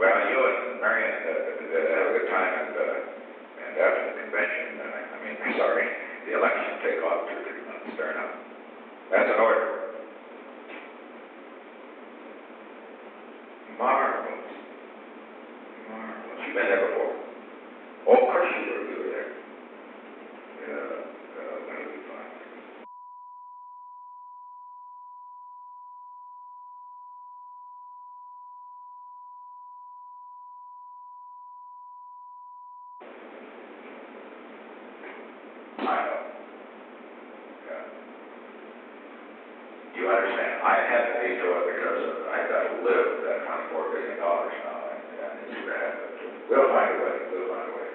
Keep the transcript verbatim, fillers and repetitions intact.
Well, you and Marion uh, uh, have a good time, and, uh, and after the convention, uh, I mean, sorry, the election, take off two or three months. Fair enough. That's an order. Marvelous. Marvelous. You've been there before? Oh, of course you were. You were there. Yeah. Uh, that'll be fun. I know. Yeah. You understand? I had to veto it because uh, I've got to live with that twenty-four billion dollars now, and, and it's bad. But we'll find a way. We'll find a way.